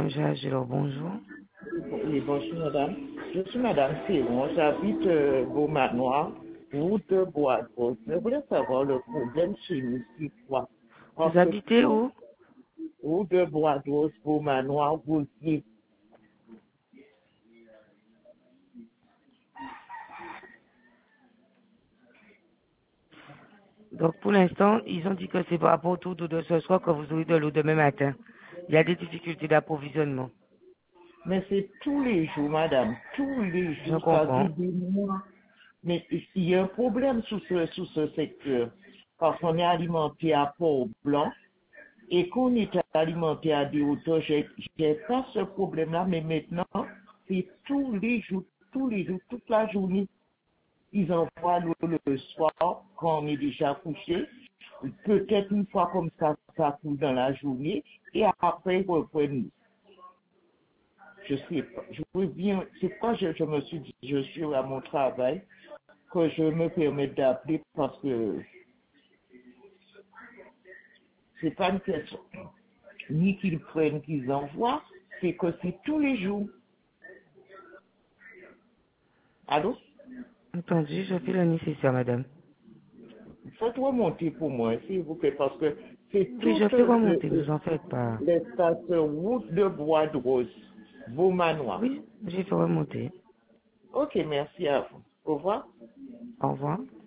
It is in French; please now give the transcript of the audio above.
Jean-Jacques Gélor, bonjour. Oui, bonjour madame. Je suis madame Théron, j'habite Beaumanoir, route de Bois. Je voulais savoir le problème chez nous, c'est quoi? Parce Vous que habitez où? route de Bois d'Os, Beaumanoir, Gauthier. Donc pour l'instant, ils ont dit que c'est par rapport au tour de ce soir que vous aurez de l'eau demain matin. Il y a des difficultés d'approvisionnement. Mais c'est tous les jours, madame, tous les Je jours, ça comprends. dure des mois. Mais il y a un problème sous ce secteur. Parce qu'on est alimenté à Port-Blanc et qu'on est alimenté à des hauteurs. J'ai pas ce problème-là, mais maintenant, c'est tous les jours, toute la journée. Ils envoient l'eau le soir quand on est déjà couché. Peut-être une fois comme ça coule dans la journée. Et après, ils reprennent. Je sais pas. Je veux bien. C'est pourquoi je me suis dit, je suis à mon travail, que je me permets d'appeler parce que c'est pas une question. Ni qu'ils prennent, qu'ils envoient, c'est que c'est tous les jours. Allô? Entendu, je fais le nécessaire, madame. Faites remonter pour moi, s'il vous plaît, parce que c'est Oui, tout je fais remonter, vous en faites pas. l'espace route de Bois de Rose, Beaumanoir. Oui, j'ai fait remonter. Ok, merci à vous. Au revoir. Au revoir.